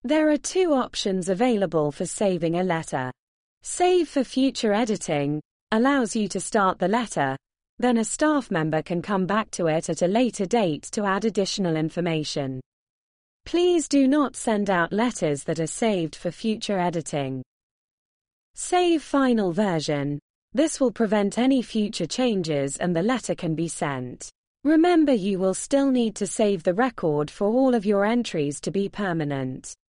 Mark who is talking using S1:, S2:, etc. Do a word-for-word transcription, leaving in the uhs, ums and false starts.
S1: There are two options available for saving a letter. Save for future editing allows you to start the letter, then a staff member can come back to it at a later date to add additional information. Please do not send out letters that are saved for future editing. Save final version. This will prevent any future changes and the letter can be sent. Remember, you will still need to save the record for all of your entries to be permanent.